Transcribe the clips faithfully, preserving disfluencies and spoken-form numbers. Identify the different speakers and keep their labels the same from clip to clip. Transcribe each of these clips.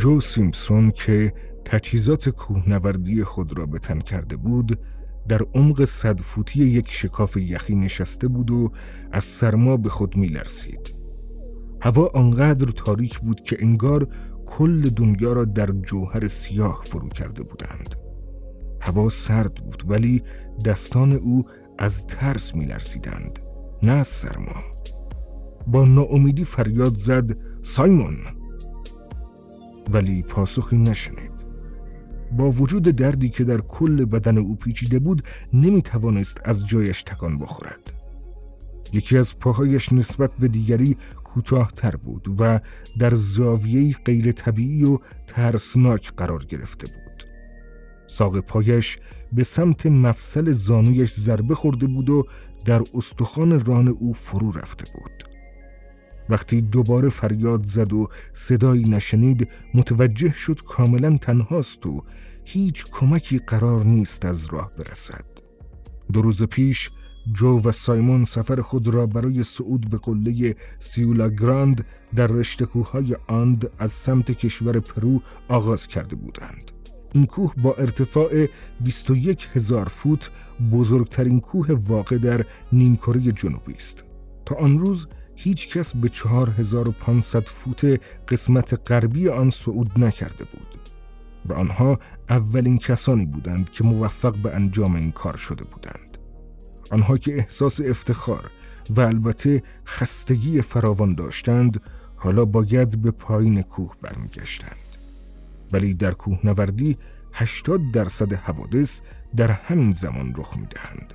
Speaker 1: جو سیمپسون که تجهیزات کوهنوردی خود را به تن کرده بود، در عمق صد فوتی یک شکاف یخی نشسته بود و از سرما به خود می لرزید. هوا آنقدر تاریک بود که انگار کل دنیا را در جوهر سیاه فرو کرده بودند. هوا سرد بود ولی دستان او از ترس می لرزیدند، نه از سرما. با ناامیدی فریاد زد سایمون، ولی پاسخی نشنید. با وجود دردی که در کل بدن او پیچیده بود نمی توانست از جایش تکان بخورد. یکی از پاهایش نسبت به دیگری کوتاه‌تر بود و در زاویه‌ای غیر طبیعی و ترسناک قرار گرفته بود. ساق پایش به سمت مفصل زانویش ضربه خورده بود و در استخوان ران او فرو رفته بود. وقتی دوباره فریاد زد و صدایی نشنید، متوجه شد کاملا تنهاست و هیچ کمکی قرار نیست از راه برسد. دو روز پیش جو و سایمون سفر خود را برای صعود به قله سیولا گراند در رشته کوههای آند از سمت کشور پرو آغاز کرده بودند. این کوه با ارتفاع بیست و یک هزار فوت بزرگترین کوه واقع در نیمکره جنوبی است. تا آن روز هیچ کس به چهار هزار و پانصد فوت قسمت غربی آن صعود نکرده بود و آنها اولین کسانی بودند که موفق به انجام این کار شده بودند. آنها که احساس افتخار و البته خستگی فراوان داشتند، حالا باید به پایین کوه برمیگشتند. ولی در کوهنوردی هشتاد درصد حوادث در همین زمان رخ می‌دهند.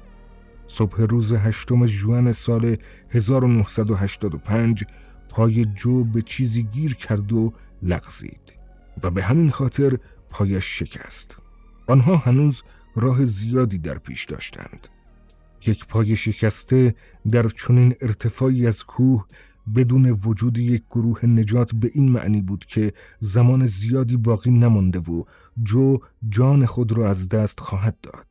Speaker 1: صبح روز هشتم ژوئن سال هزار و نهصد و هشتاد و پنج پای جو به چیزی گیر کرد و لغزید و به همین خاطر پایش شکست. آنها هنوز راه زیادی در پیش داشتند. یک پای شکسته در چنین ارتفاعی از کوه بدون وجود یک گروه نجات به این معنی بود که زمان زیادی باقی نمانده و جو جان خود را از دست خواهد داد.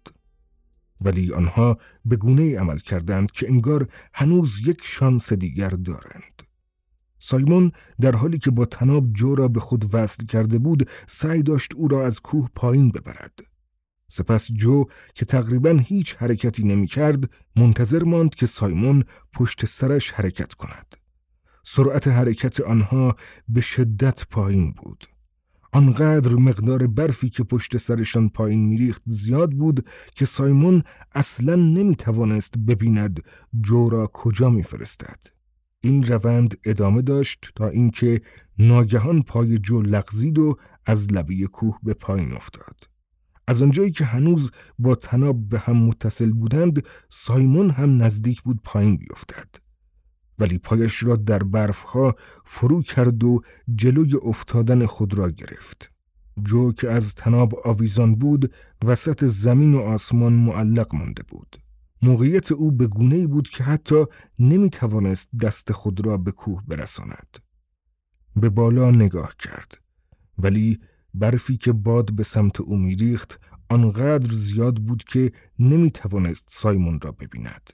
Speaker 1: ولی آنها به گونه‌ای عمل کردند که انگار هنوز یک شانس دیگر دارند. سایمون در حالی که با طناب جو را به خود وصل کرده بود، سعی داشت او را از کوه پایین ببرد. سپس جو که تقریباً هیچ حرکتی نمی کرد، منتظر ماند که سایمون پشت سرش حرکت کند. سرعت حرکت آنها به شدت پایین بود. آنقدر مقدار برفی که پشت سرشان پایین میریخت زیاد بود که سایمون اصلاً نمی توانست ببیند جو را کجا می فرستد. این روند ادامه داشت تا اینکه ناگهان پای جو لغزید و از لبه کوه به پایین افتاد. از آنجایی که هنوز با طناب به هم متصل بودند، سایمون هم نزدیک بود پایین بیفتد. ولی پایش را در برفها فرو کرد و جلوی افتادن خود را گرفت. جو که از طناب آویزان بود، وسط زمین و آسمان معلق مانده بود. موقعیت او به گونه‌ای بود که حتی نمی توانست دست خود را به کوه برساند. به بالا نگاه کرد، ولی برفی که باد به سمت او می‌ریخت آنقدر زیاد بود که نمی توانست سایمون را ببیند.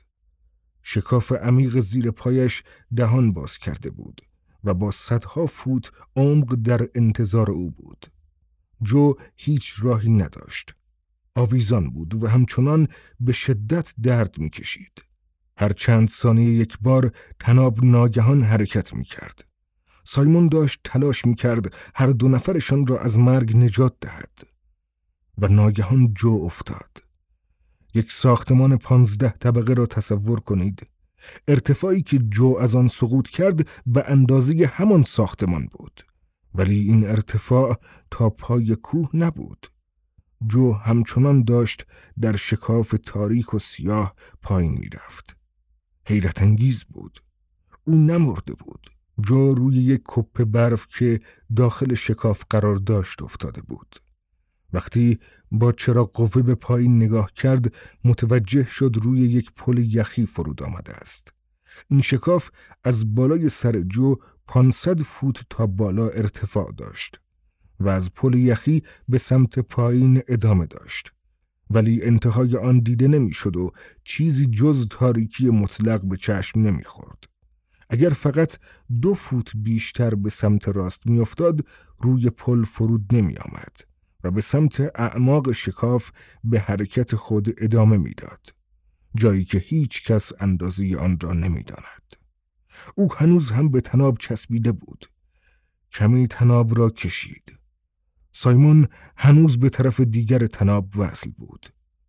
Speaker 1: شکاف عمیق زیر پایش دهان باز کرده بود و با صدها فوت عمق در انتظار او بود. جو هیچ راهی نداشت. آویزان بود و همچنان به شدت درد می کشید. هر چند ثانیه یک بار طناب ناگهان حرکت می کرد. سایمون داشت تلاش می کرد هر دو نفرشان را از مرگ نجات دهد و ناگهان جو افتاد. یک ساختمان پانزده طبقه را تصور کنید. ارتفاعی که جو از آن سقوط کرد به اندازه همان ساختمان بود، ولی این ارتفاع تا پای کوه نبود. جو همچنان داشت در شکاف تاریک و سیاه پایین می رفت. حیرت انگیز بود. او نمرده بود. جو روی یک کپه برف که داخل شکاف قرار داشت افتاده بود. وقتی با چراغ قوه به پایین نگاه کرد، متوجه شد روی یک پل یخی فرود آمده است. این شکاف از بالای سر جو پانصد فوت تا بالا ارتفاع داشت و از پل یخی به سمت پایین ادامه داشت، ولی انتهای آن دیده نمی شد و چیزی جز تاریکی مطلق به چشم نمی خورد. اگر فقط دو فوت بیشتر به سمت راست میافتاد روی پل فرود نمی آمد و به سمت اعماق شکاف به حرکت خود ادامه میداد، جایی که هیچ کس اندازه آن را نمی داند. او هنوز هم به طناب چسبیده بود. کمی طناب را کشید. سایمون هنوز به طرف دیگر طناب وصل بود.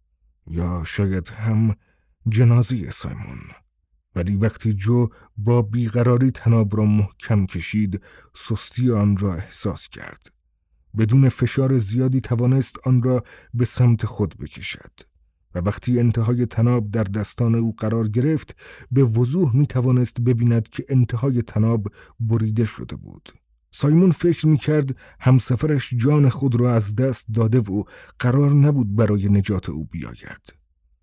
Speaker 1: یا شاید هم جنازه سایمون. ولی وقتی جو با بیقراری طناب را محکم کشید، سستی آن را احساس کرد. بدون فشار زیادی توانست آن را به سمت خود بکشد و وقتی انتهای طناب در دستان او قرار گرفت، به وضوح می توانست ببیند که انتهای طناب بریده شده بود. سایمون فکر می کرد همسفرش جان خود را از دست داده و قرار نبود برای نجات او بیاید.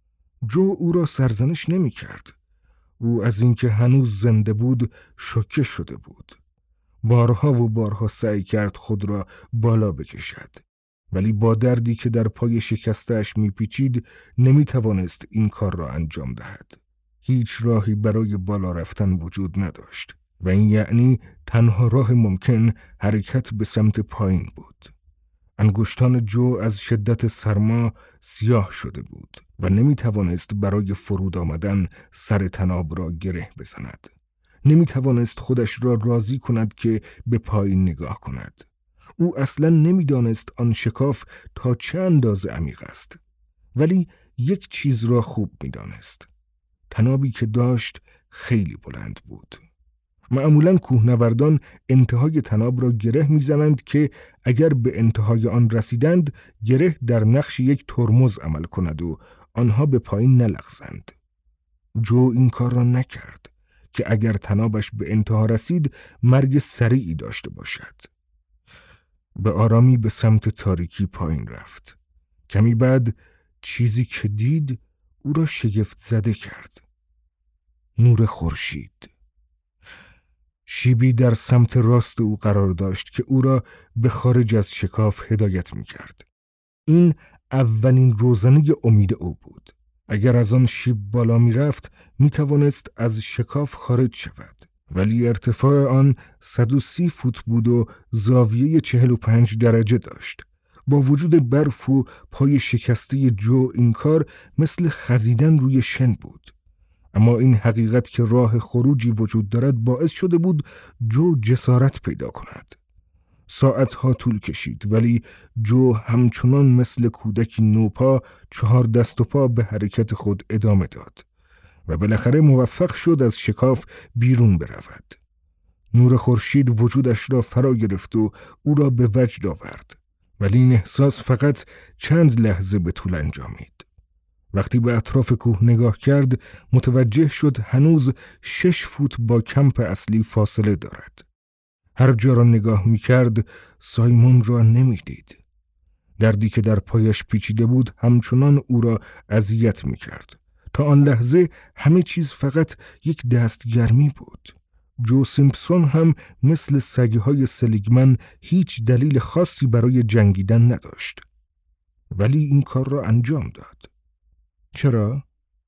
Speaker 1: جو او را سرزنش نمی کرد. او از اینکه هنوز زنده بود شوکه شده بود. بارها و بارها سعی کرد خود را بالا بکشد، ولی با دردی که در پای شکستش میپیچید نمیتوانست این کار را انجام دهد. هیچ راهی برای بالا رفتن وجود نداشت و این یعنی تنها راه ممکن حرکت به سمت پایین بود. انگشتان جو از شدت سرما سیاه شده بود و نمیتوانست برای فرود آمدن سر طناب را گره بزند. نمیتوانست خودش را راضی کند که به پایین نگاه کند. او اصلا نمیدانست آن شکاف تا چه اندازه عمیق است. ولی یک چیز را خوب میدانست. طنابی که داشت خیلی بلند بود. معمولاً کوهنوردان انتهای طناب را گره میزنند که اگر به انتهای آن رسیدند گره در نقش یک ترمز عمل کند و آنها به پایین نلغزند. جو این کار را نکرد که اگر طنابش به انتها رسید مرگ سریعی داشته باشد. به آرامی به سمت تاریکی پایین رفت. کمی بعد چیزی که دید او را شگفت زده کرد. نور خورشید. شیبی در سمت راست او قرار داشت که او را به خارج از شکاف هدایت می کرد. این اولین روزنه امید او بود. اگر از آن شیب بالا می رفت می توانست از شکاف خارج شود. ولی ارتفاع آن صد و سی فوت بود و زاویه چهل و پنج درجه داشت. با وجود برف و پای شکسته جو این کار مثل خزیدن روی شن بود. اما این حقیقت که راه خروجی وجود دارد باعث شده بود جو جسارت پیدا کند. ساعتها طول کشید ولی جو همچنان مثل کودکی نوپا چهار دست و پا به حرکت خود ادامه داد و بالاخره موفق شد از شکاف بیرون برود. نور خورشید وجودش را فرا گرفت و او را به وجد آورد، ولی این احساس فقط چند لحظه به طول انجامید. وقتی به اطراف کوه نگاه کرد متوجه شد هنوز شش فوت با کمپ اصلی فاصله دارد. هر جا را نگاه می کرد سایمون را نمی دید. دردی که در پایش پیچیده بود همچنان او را اذیت می کرد. تا آن لحظه همه چیز فقط یک دستگرمی بود. جو سیمپسون هم مثل سگهای سلیگمن هیچ دلیل خاصی برای جنگیدن نداشت. ولی این کار را انجام داد. چرا؟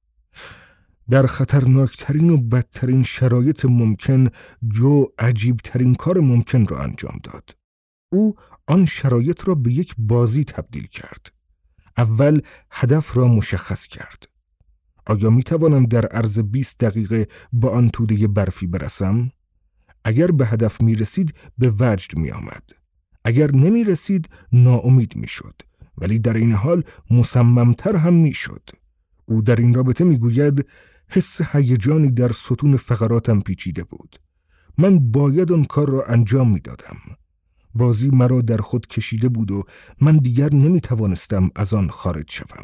Speaker 1: در خطرناکترین و بدترین شرایط ممکن جو عجیبترین کار ممکن را انجام داد. او آن شرایط را به یک بازی تبدیل کرد. اول هدف را مشخص کرد. آیا می توانم در عرض بیست دقیقه با آن توده برفی برسم؟ اگر به هدف می رسید به وجد می آمد. اگر نمی رسید ناامید می شد. ولی در این حال مصممتر هم می شد. او در این رابطه می گوید حس هیجانی در ستون فقراتم پیچیده بود. من باید آن کار را انجام می دادم. بازی مرا در خود کشیده بود و من دیگر نمی توانستم از آن خارج شوم.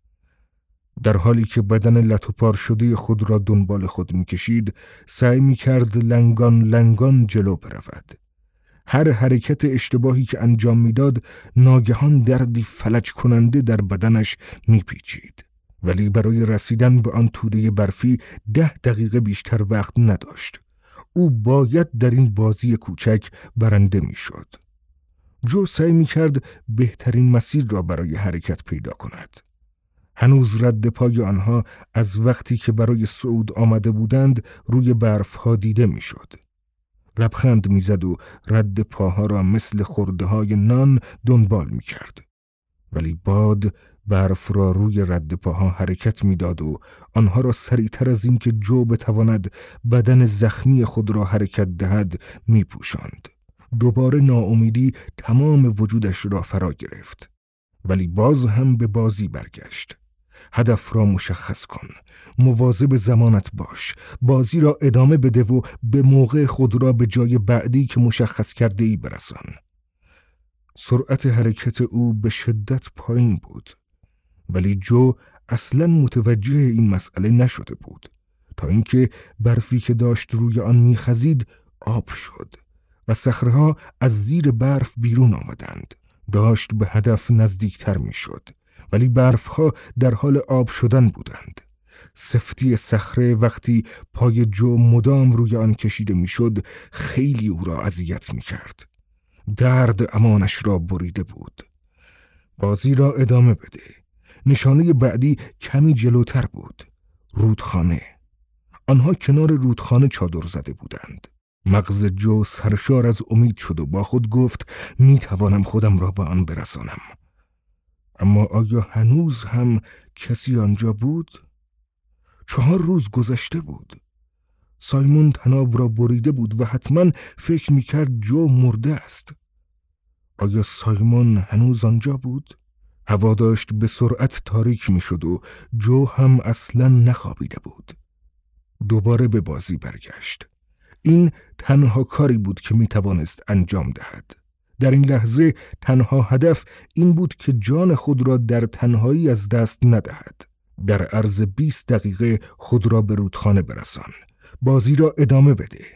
Speaker 1: در حالی که بدن لتوپار شده خود را دنبال خود می کشید، سعی می کرد لنگان لنگان جلو برود. هر حرکت اشتباهی که انجام می داد، ناگهان دردی فلج کننده در بدنش می پیچید. ولی برای رسیدن به آن توده برفی ده دقیقه بیشتر وقت نداشت. او باید در این بازی کوچک برنده می شد. جو سعی می کرد بهترین مسیر را برای حرکت پیدا کند. هنوز رد پای آنها از وقتی که برای صعود آمده بودند روی برفها دیده میشد. لبخند میزد و رد پاها را مثل خرده های نان دنبال میکرد. ولی باد برف را روی رد پاها حرکت میداد و آنها را سریعتر از این که جو بتواند بدن زخمی خود را حرکت دهد میپوشاند. دوباره ناامیدی تمام وجودش را فرا گرفت. ولی باز هم به بازی برگشت. هدف را مشخص کن، مواظب زمانت باش، بازی را ادامه بده و به موقع خود را به جای بعدی که مشخص کرده ای برسان. سرعت حرکت او به شدت پایین بود، ولی جو اصلاً متوجه این مسئله نشده بود تا اینکه برفی که داشت روی آن میخزید آب شد و صخره‌ها از زیر برف بیرون آمدند. داشت به هدف نزدیکتر میشد، ولی برفها در حال آب شدن بودند. سفتی صخره وقتی پای جو مدام روی آن کشیده میشد خیلی او را اذیت میکرد. درد امانش را بریده بود. بازی را ادامه بده. نشانه بعدی کمی جلوتر بود. رودخانه. آنها کنار رودخانه چادر زده بودند. مغز جو سرشار از امید شد و با خود گفت می توانم خودم را به آن برسانم. اما آیا هنوز هم کسی آنجا بود؟ چهار روز گذشته بود. سایمون تناب را بریده بود و حتما فکر می کرد جو مرده است. آیا سایمون هنوز آنجا بود؟ هوا داشت به سرعت تاریک می شد و جو هم اصلا نخوابیده بود. دوباره به بازی برگشت. این تنها کاری بود که می توانست انجام دهد. در این لحظه تنها هدف این بود که جان خود را در تنهایی از دست ندهد. در عرض بیست دقیقه خود را به رودخانه برسان. بازی را ادامه بده.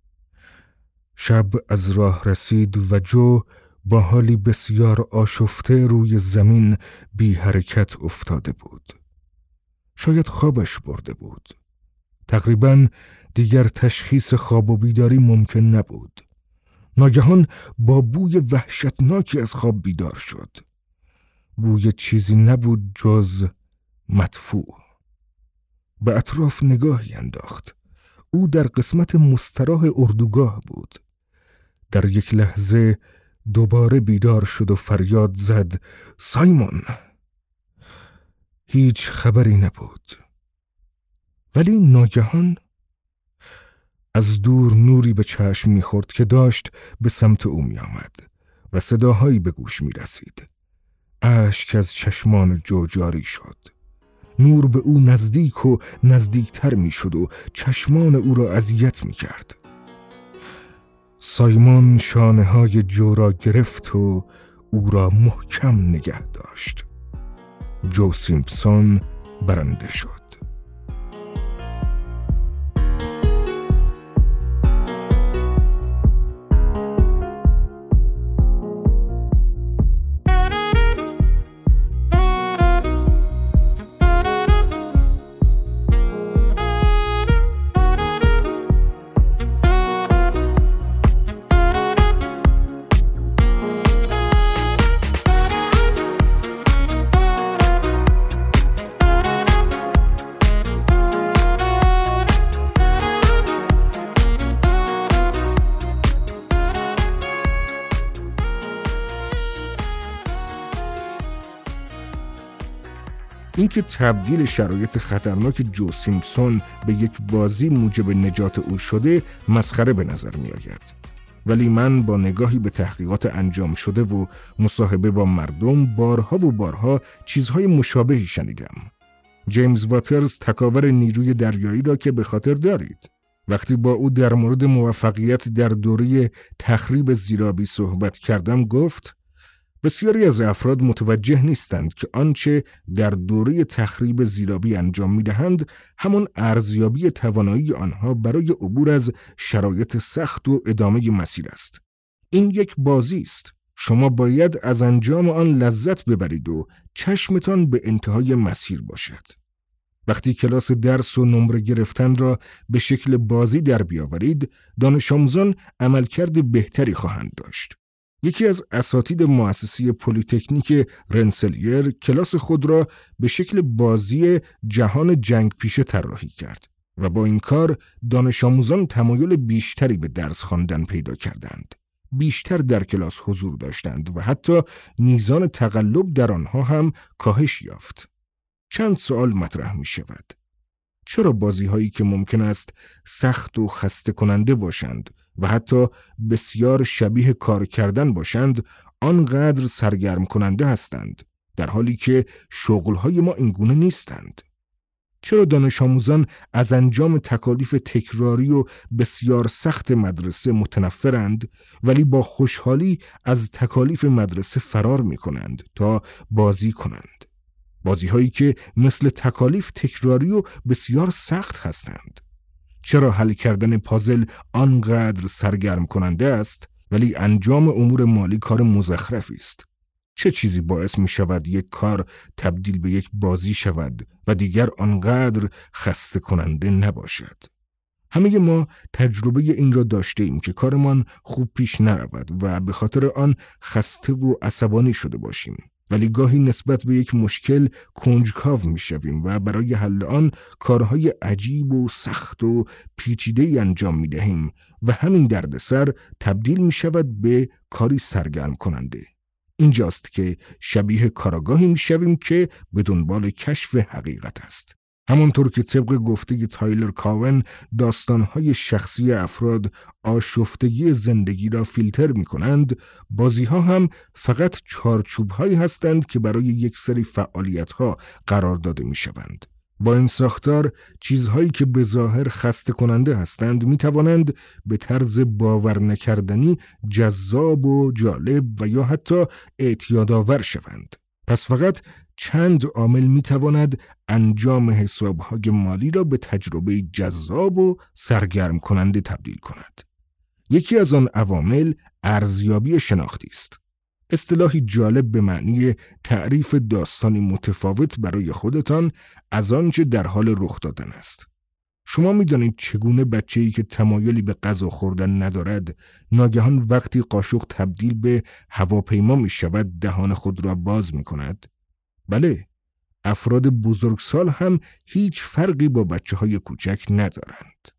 Speaker 1: شب از راه رسید و جو با حالی بسیار آشفته روی زمین بی حرکت افتاده بود. شاید خوابش برده بود. تقریباً دیگر تشخیص خواب و بیداری ممکن نبود. ناگهان با بوی وحشتناکی از خواب بیدار شد. بوی چیزی نبود جز مدفوع. به اطراف نگاهی انداخت. او در قسمت مستراح اردوگاه بود. در یک لحظه دوباره بیدار شد و فریاد زد سایمون. هیچ خبری نبود. ولی ناگهان از دور نوری به چشم می‌خورد که داشت به سمت او می‌آمد و صداهایی به گوش می‌رسید. اشک از چشمان جو جاری شد. نور به او نزدیک و نزدیکتر می‌شد و چشمان او را اذیت می‌کرد. سایمون شانه‌های جو را گرفت و او را محکم نگه داشت. جو سیمپسون برنده شد. اینکه تبدیل شرایط خطرناک جو سیمپسون به یک بازی موجب نجات او شده مسخره به نظر می آید. ولی من با نگاهی به تحقیقات انجام شده و مصاحبه با مردم بارها و بارها چیزهای مشابهی شنیدم. جیمز واترز تکاور نیروی دریایی را که به خاطر دارید. وقتی با او در مورد موفقیت در دوره تخریب زیرابی صحبت کردم گفت بسیاری از افراد متوجه نیستند که آنچه در دوره تخریب زیرابی انجام می‌دهند همان ارزیابی توانایی آنها برای عبور از شرایط سخت و ادامه مسیر است. این یک بازی است. شما باید از انجام آن لذت ببرید و چشمتان به انتهای مسیر باشد. وقتی کلاس درس و نمره گرفتن را به شکل بازی در بیاورید، دانش آموزان عملکرد بهتری خواهند داشت. یکی از اساتید مؤسسه پلی‌تکنیک رنسلیر کلاس خود را به شکل بازی جهان جنگ پیشه طراحی کرد و با این کار دانش آموزان تمایل بیشتری به درس خواندن پیدا کردند. بیشتر در کلاس حضور داشتند و حتی میزان تقلب در آنها هم کاهش یافت. چند سوال مطرح می شود. چرا بازی هایی که ممکن است سخت و خسته کننده باشند و حتی بسیار شبیه کار کردن باشند آنقدر سرگرم کننده هستند در حالی که شغل های ما اینگونه نیستند؟ چرا دانش آموزان از انجام تکالیف تکراری و بسیار سخت مدرسه متنفرند ولی با خوشحالی از تکالیف مدرسه فرار می کنند تا بازی کنند؟ بازی هایی که مثل تکالیف تکراری و بسیار سخت هستند. چرا حل کردن پازل آنقدر سرگرم کننده است ولی انجام امور مالی کار مزخرفی است؟ چه چیزی باعث می شود یک کار تبدیل به یک بازی شود و دیگر آنقدر خسته کننده نباشد؟ همه ما تجربه این را داشته ایم که کارمان خوب پیش نرود و به خاطر آن خسته و عصبانی شده باشیم. ولی گاهی نسبت به یک مشکل کنجکاو می شویم و برای حل آن کارهای عجیب و سخت و پیچیده انجام می دهیم و همین دردسر تبدیل می شود به کاری سرگرم کننده. اینجاست که شبیه کاراگاهی می شویم که به دنبال کشف حقیقت است. همانطور که طبق گفته تایلر کاون داستانهای شخصی افراد آشفتگی زندگی را فیلتر می کنند، بازی ها هم فقط چارچوب هایی هستند که برای یک سری فعالیت ها قرار داده می شوند. با این ساختار چیزهایی که به ظاهر خسته کننده هستند می توانند به طرز باور نکردنی جذاب و جالب و یا حتی اعتیادآور شوند. پس فقط چند عامل می تواند انجام حسابهای مالی را به تجربه جذاب و سرگرم کننده تبدیل کند. یکی از آن عوامل ارزیابی شناختی است. اصطلاحی جالب به معنی تعریف داستانی متفاوت برای خودتان از آنچه در حال رخ دادن است. شما می دانید چگونه بچه‌ای که تمایلی به غذا خوردن ندارد ناگهان وقتی قاشق تبدیل به هواپیما می شود دهان خود را باز می کند؟ بله، افراد بزرگسال هم هیچ فرقی با بچه‌های کوچک ندارند.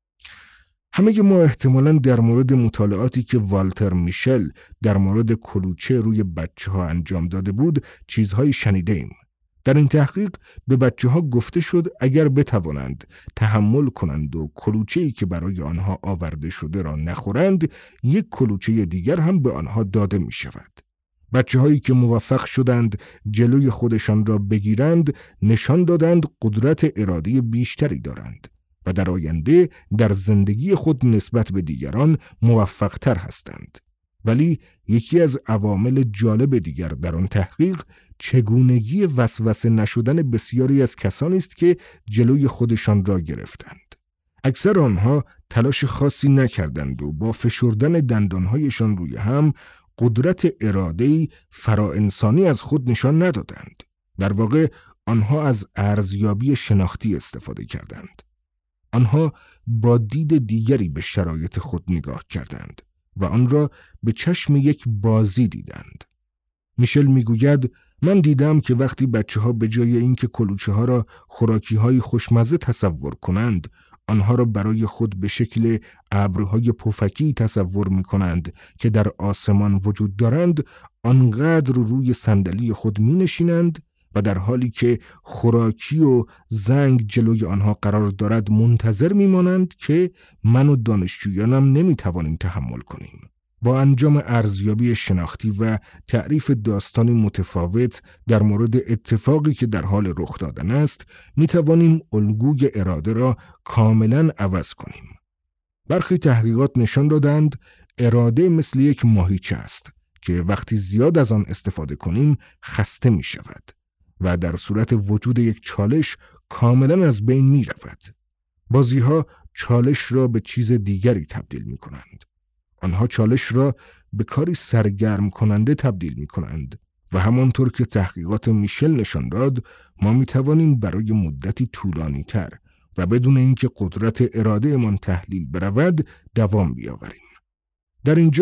Speaker 1: همه ما احتمالاً در مورد مطالعاتی که والتر میشل در مورد کلوچه روی بچه‌ها انجام داده بود چیزهایی شنیده ایم. در این تحقیق به بچه‌ها گفته شد اگر بتوانند تحمل کنند و کلوچه‌ای که برای آنها آورده شده را نخورند، یک کلوچه دیگر هم به آنها داده می شود. بچه‌هایی که موفق شدند جلوی خودشان را بگیرند نشان دادند قدرت اراده بیشتری دارند و در آینده در زندگی خود نسبت به دیگران موفق‌تر هستند. ولی یکی از عوامل جالب دیگر در آن تحقیق چگونگی وسوسه نشدن بسیاری از کسانی است که جلوی خودشان را گرفتند. اکثر آنها تلاش خاصی نکردند و با فشردن دندانهایشان روی هم قدرت اراده‌ای فراانسانی از خود نشان ندادند. در واقع آنها از ارزیابی شناختی استفاده کردند. آنها با دید دیگری به شرایط خود نگاه کردند و آن را به چشم یک بازی دیدند. میشل میگوید من دیدم که وقتی بچه ها به جای اینکه کلوچه ها را خوراکی های خوشمزه تصور کنند، آنها را برای خود به شکل ابرهای پفکی تصور می کنند که در آسمان وجود دارند، آنقدر روی صندلی خود می نشینند و در حالی که خوراکی و زنگ جلوی آنها قرار دارد منتظر می مانند که من و دانشجویانم نمی توانیم تحمل کنیم. با انجام ارزیابی شناختی و تعریف داستانی متفاوت در مورد اتفاقی که در حال رخ دادن است، می توانیم الگوی اراده را کاملا عوض کنیم. برخی تحقیقات نشان دادند اراده مثل یک ماهیچه است که وقتی زیاد از آن استفاده کنیم خسته می شود و در صورت وجود یک چالش کاملا از بین می رود. بازی ها چالش را به چیز دیگری تبدیل می کنند. آنها چالش را به کاری سرگرم کننده تبدیل می کنند و همانطور که تحقیقات میشل نشان داد، ما می توانیم برای مدتی طولانی تر و بدون اینکه قدرت اراده من تحلیل برود دوام بیاوریم. در اینجا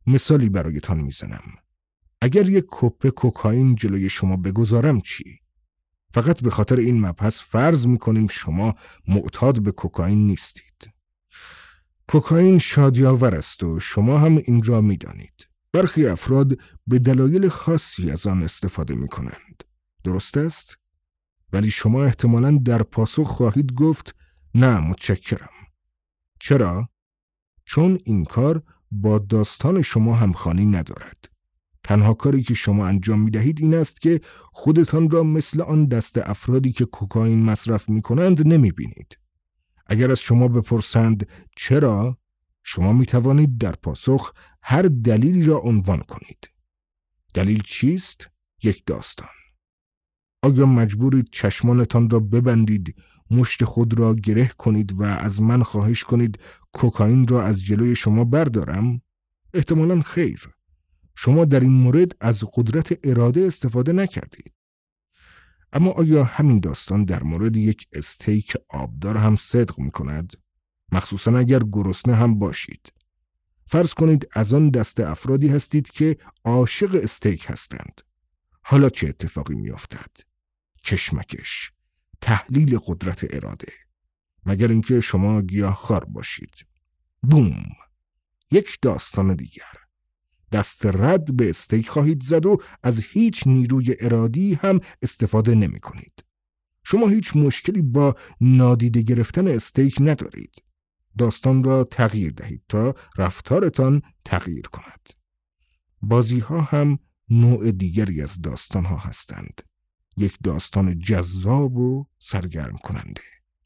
Speaker 1: مثالی برایتان میزنم. اگر یک کپه کوکائین جلوی شما بگذارم چی؟ فقط به خاطر این مبحث فرض میکنیم شما معتاد به کوکائین نیستید. کوکائین شادی‌آور است و شما هم این را میدانید. برخی افراد به دلایل خاصی از آن استفاده میکنند. درست است؟ ولی شما احتمالاً در پاسخ خواهید گفت نه متشکرم. چرا؟ چون این کار با داستان شما همخوانی ندارد. تنها کاری که شما انجام می دهید این است که خودتان را مثل آن دست افرادی که کوکائین مصرف می کنند نمی بینید. اگر از شما بپرسند چرا؟ شما می توانید در پاسخ هر دلیلی را عنوان کنید. دلیل چیست؟ یک داستان. آیا مجبورید چشمانتان را ببندید، مشت خود را گره کنید و از من خواهش کنید کوکائین را از جلوی شما بردارم؟ احتمالاً خیر. شما در این مورد از قدرت اراده استفاده نکردید. اما آیا همین داستان در مورد یک استیک آبدار هم صدق می کند؟ مخصوصاً اگر گرسنه هم باشید. فرض کنید از آن دست افرادی هستید که عاشق استیک هستند. حالا چه اتفاقی می افتد؟ کشمکش، تحلیل قدرت اراده. مگر اینکه شما گیاهخوار باشید. بوم! یک داستان دیگر. دست رد به استیک خواهید زد و از هیچ نیروی ارادی هم استفاده نمی کنید. شما هیچ مشکلی با نادیده گرفتن استیک ندارید. داستان را تغییر دهید تا رفتارتان تغییر کند. بازی ها هم نوع دیگری از داستان ها هستند. یک داستان جذاب و سرگرم کننده.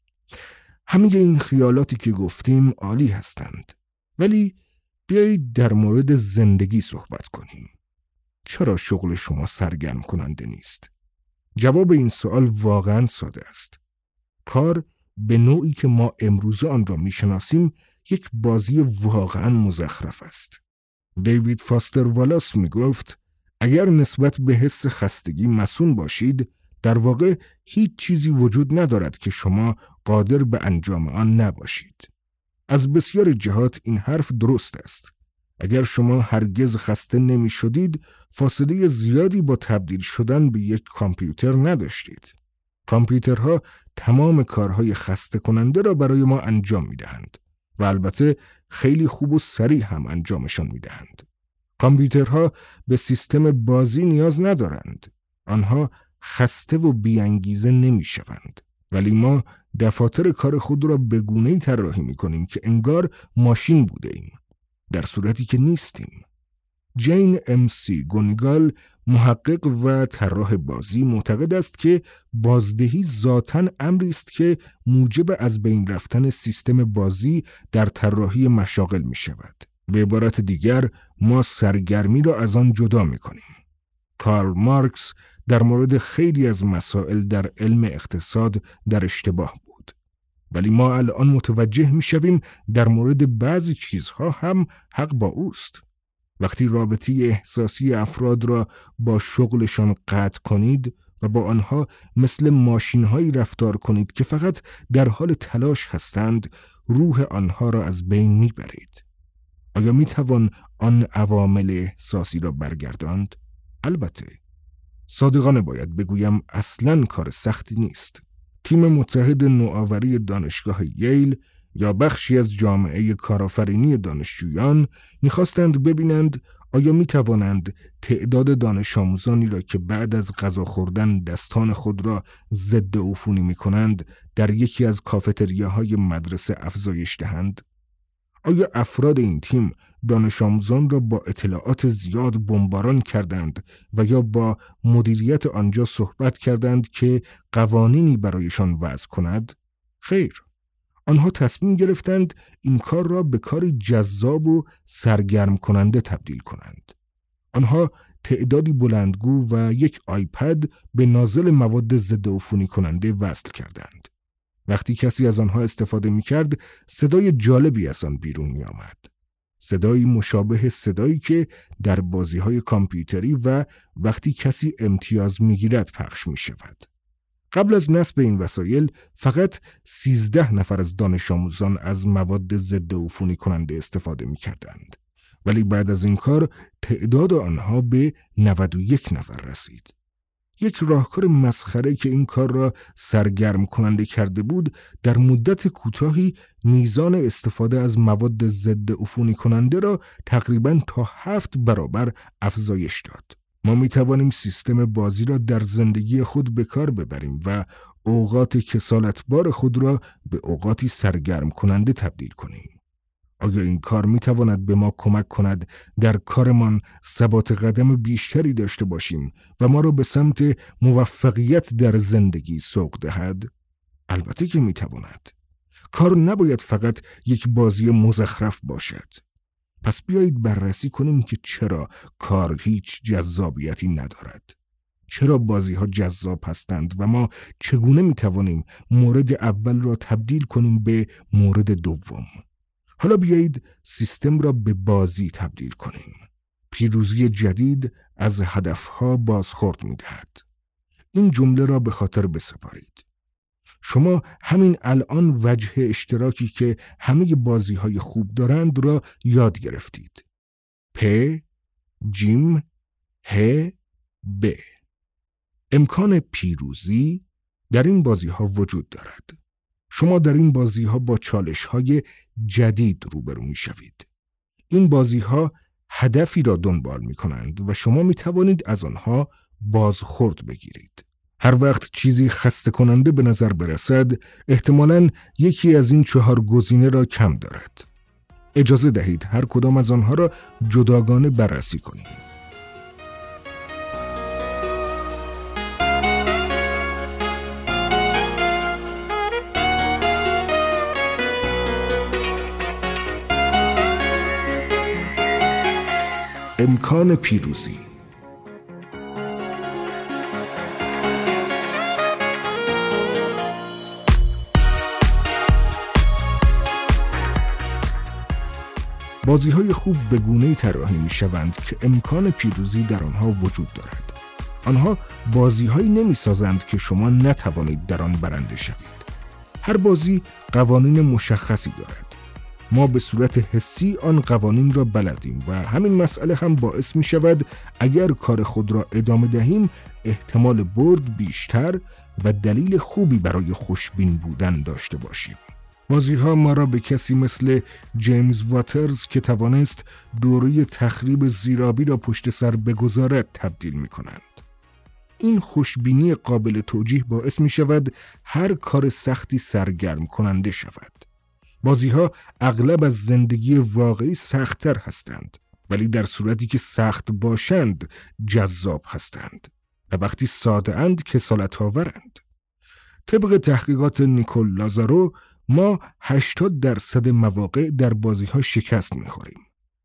Speaker 1: همه این خیالاتی که گفتیم عالی هستند. ولی بیایید در مورد زندگی صحبت کنیم. چرا شغل شما سرگرم کننده نیست؟ جواب این سوال واقعا ساده است. کار به نوعی که ما امروزه آن را میشناسیم یک بازی واقعا مزخرف است. دیوید فاستر والاس می گفت اگر نسبت به حس خستگی مسئول باشید، در واقع هیچ چیزی وجود ندارد که شما قادر به انجام آن نباشید. از بسیار جهات این حرف درست است. اگر شما هرگز خسته نمی شدید، فاصله زیادی با تبدیل شدن به یک کامپیوتر نداشتید. کامپیوترها تمام کارهای خسته کننده را برای ما انجام می دهند و البته خیلی خوب و سریع هم انجامشان می دهند. کامپیوترها به سیستم بازی نیاز ندارند. آنها خسته و بی‌انگیزه نمی شوند. ولی ما دفاتر کار خود را به گونه‌ای طراحی می‌کنیم که انگار ماشین بوده ایم، در صورتی که نیستیم. جین ام سی گونیگال، محقق و طراح بازی، معتقد است که بازدهی ذاتاً امری است که موجب از بین رفتن سیستم بازی در طراحی مشاغل می‌شود. به عبارت دیگر، ما سرگرمی را از آن جدا می‌کنیم. کارل مارکس در مورد خیلی از مسائل در علم اقتصاد در اشتباه بود. ولی ما الان متوجه می شویم در مورد بعضی چیزها هم حق با اوست. وقتی رابطه احساسی افراد را با شغلشان قطع کنید و با آنها مثل ماشین‌هایی رفتار کنید که فقط در حال تلاش هستند، روح آنها را از بین می برید. آیا می توان آن عوامل احساسی را برگرداند؟ البته. صادقانه باید بگویم اصلاً کار سختی نیست. تیم متحد نوآوری دانشگاه ییل یا بخشی از جامعه کارآفرینی دانشجویان می‌خواستند ببینند آیا می‌توانند تعداد دانش آموزانی را که بعد از غذا خوردن دستان خود را ضد عفونی می‌کنند در یکی از کافتریاهای مدرسه افزایش دهند. آیا افراد این تیم دانش آموزان را با اطلاعات زیاد بمباران کردند و یا با مدیریت آنجا صحبت کردند که قوانینی برایشان وضع کند؟ خیر. آنها تصمیم گرفتند این کار را به کاری جذاب و سرگرم کننده تبدیل کنند. آنها تعدادی بلندگو و یک آیپد به نازل مواد ضد عفونی کننده وصل کردند. وقتی کسی از آنها استفاده می کرد، صدای جالبی از آن بیرون می آمد. صدایی مشابه صدایی که در بازی‌های کامپیوتری و وقتی کسی امتیاز می‌گیرد پخش می‌شود. قبل از نصب این وسایل فقط سیزده نفر از دانش آموزان از مواد ضد عفونی کننده استفاده می‌کردند ولی بعد از این کار تعداد آنها به نود و یک نفر رسید. یک راهکار مسخره که این کار را سرگرم کننده کرده بود، در مدت کوتاهی میزان استفاده از مواد ضد عفونی کننده را تقریباً تا هفت برابر افزایش داد. ما می توانیم سیستم بازی را در زندگی خود به کار ببریم و اوقات کسالتبار خود را به اوقاتی سرگرم کننده تبدیل کنیم. آیا این کار می تواند به ما کمک کند در کارمان ثبات قدم بیشتری داشته باشیم و ما را به سمت موفقیت در زندگی سوق دهد؟ البته که می تواند. کار نباید فقط یک بازی مزخرف باشد. پس بیایید بررسی کنیم که چرا کار هیچ جذابیتی ندارد. چرا بازی ها جذاب هستند و ما چگونه می توانیم مورد اول را تبدیل کنیم به مورد دوم. حالا بیایید سیستم را به بازی تبدیل کنیم. پیروزی جدید از هدفها بازخورد می دهد. این جمله را به خاطر بسپارید. شما همین الان وجه اشتراکی که همه بازی های خوب دارند را یاد گرفتید. پ، جیم، ه، ب. امکان پیروزی در این بازی ها وجود دارد. شما در این بازی ها با چالش های جدید روبرو می شوید. این بازی ها هدفی را دنبال می کنند و شما می توانید از آنها بازخورد بگیرید. هر وقت چیزی خسته کننده به نظر برسد، احتمالاً یکی از این چهار گزینه را کم دارد. اجازه دهید هر کدام از آنها را جداگانه بررسی کنیم. امکان پیروزی. بازی‌های خوب به گونه‌ای طراحی می‌شوند که امکان پیروزی در آنها وجود دارد. آنها بازی‌هایی نمی‌سازند که شما نتوانید در آن برنده شوید. هر بازی قوانین مشخصی دارد. ما به صورت حسی آن قوانین را بلدیم و همین مسئله هم باعث می شود اگر کار خود را ادامه دهیم احتمال برد بیشتر و دلیل خوبی برای خوشبین بودن داشته باشیم. بازی ها ما را به کسی مثل جیمز واترز که توانست دوره تخریب زیرابی را پشت سر بگذارد تبدیل می کنند. این خوشبینی قابل توجیه باعث می شود هر کار سختی سرگرم کننده شود. بازی ها اغلب از زندگی واقعی سخت‌تر هستند، ولی در صورتی که سخت باشند جذاب هستند و وقتی ساده اند کسالت آورند. طبق تحقیقات نیکول لازارو ما هشتاد درصد مواقع در بازی ها شکست می‌خوریم.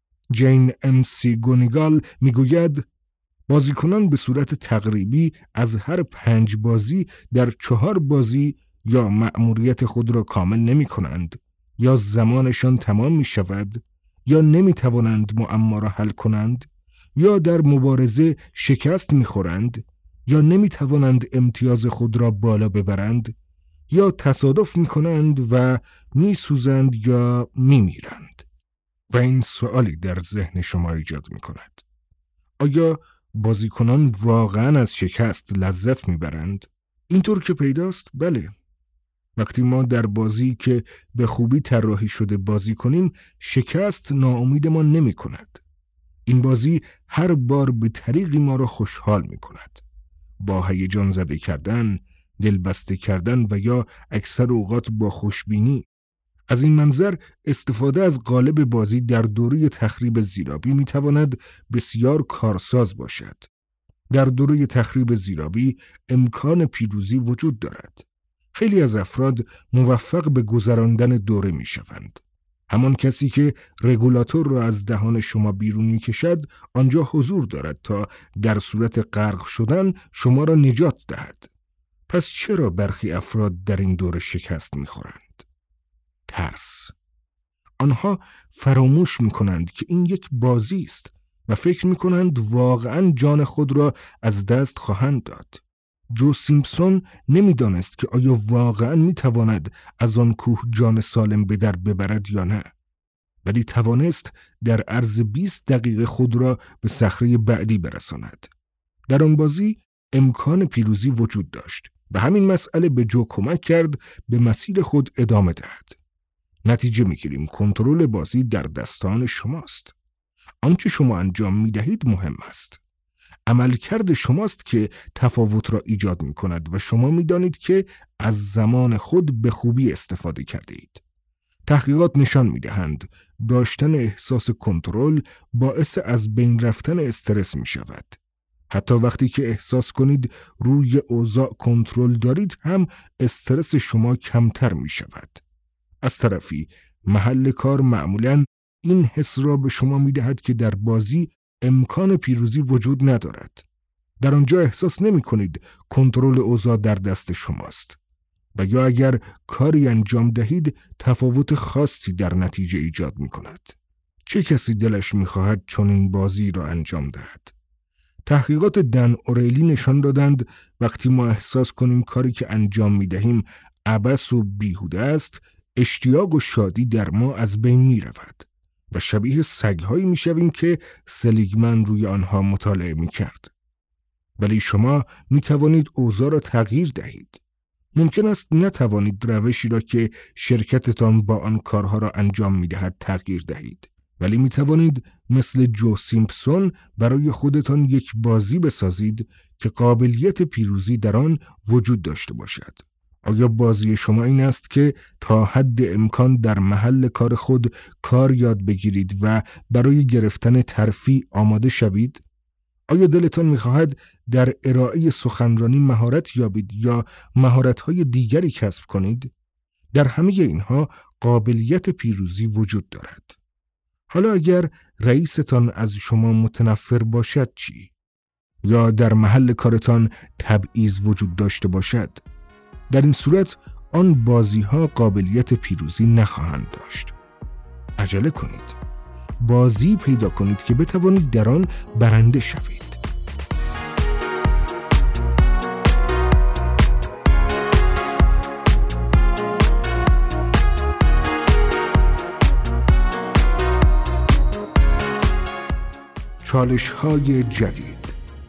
Speaker 1: جین ام سی گونیگال میگوید بازیکنان به صورت تقریبی از هر پنج بازی در چهار بازی یا مأموریت خود را کامل نمی کنند، یا زمانشان تمام می شود، یا نمی توانند معما را حل کنند، یا در مبارزه شکست می خورند، یا نمی توانند امتیاز خود را بالا ببرند، یا تصادف می کنند و می سوزند یا می میرند. و این سوالی در ذهن شما ایجاد می کند. آیا بازیکنان واقعاً از شکست لذت می برند؟ اینطور که پیداست بله. وقتی ما در بازی که به خوبی طراحی شده بازی کنیم شکست ناامیدمان نمی کند. این بازی هر بار به طریقی ما را خوشحال می کند. با هیجان زده کردن، دلبسته کردن و یا اکثر اوقات با خوشبینی. از این منظر استفاده از قالب بازی در دوره تخریب زیرابی می تواند بسیار کارساز باشد. در دوره تخریب زیرابی امکان پیروزی وجود دارد. خیلی از افراد موفق به گذراندن دوره می شوند. همان کسی که رگولاتور را از دهان شما بیرون می کشد آنجا حضور دارد تا در صورت غرق شدن شما را نجات دهد. پس چرا برخی افراد در این دوره شکست می خورند؟ ترس. آنها فراموش می کنند که این یک بازی است و فکر می کنند واقعاً جان خود را از دست خواهند داد. جو سیمپسون نمیدانست که آیا واقعاً میتواند از آن کوه جان سالم به در ببرد یا نه. ولی توانست در عرض بیست دقیقه خود را به صخره بعدی برساند. در آن بازی امکان پیروزی وجود داشت و همین مسئله به جو کمک کرد به مسیر خود ادامه دهد. نتیجه می‌گیریم کنترل بازی در دستان شماست. آنچه شما انجام می‌دهید مهم است. عملکرد شماست که تفاوت را ایجاد می‌کند و شما می‌دانید که از زمان خود به خوبی استفاده کرده اید. تحقیقات نشان می‌دهند داشتن احساس کنترل باعث از بین رفتن استرس می‌شود. حتی وقتی که احساس کنید روی اوضاع کنترل دارید هم استرس شما کمتر می‌شود. از طرفی محل کار معمولاً این حس را به شما می‌دهد که در بازی امکان پیروزی وجود ندارد. در آنجا احساس نمی‌کنید کنترل اوضاع در دست شماست و یا اگر کاری انجام دهید تفاوت خاصی در نتیجه ایجاد می‌کند. چه کسی دلش می‌خواهد چنین بازی را انجام دهد؟ تحقیقات دن اوریلی نشان دادند وقتی ما احساس کنیم کاری که انجام می‌دهیم عبث و بیهوده است، اشتیاق و شادی در ما از بین می‌رود و شبیه سگ‌هایی می‌شویم که سلیگمن روی آنها مطالعه می‌کرد. ولی شما می‌توانید اوضاع را تغییر دهید. ممکن است نتوانید روشی را که شرکتتان با آن کارها را انجام می‌دهد تغییر دهید، ولی می‌توانید مثل جو سیمپسون برای خودتان یک بازی بسازید که قابلیت پیروزی در آن وجود داشته باشد. آیا بازی شما این است که تا حد امکان در محل کار خود کار یاد بگیرید و برای گرفتن ترفیع آماده شوید؟ آیا دلتان می‌خواهد در ارائه سخنرانی مهارت یابید یا مهارت‌های دیگری کسب کنید؟ در همه اینها قابلیت پیروزی وجود دارد. حالا اگر رئیستان از شما متنفر باشد چی؟ یا در محل کارتان تبعیض وجود داشته باشد؟ در این صورت آن بازی‌ها قابلیت پیروزی نخواهند داشت. عجله کنید. بازی پیدا کنید که بتوانید در آن برنده شوید. چالش‌های جدید.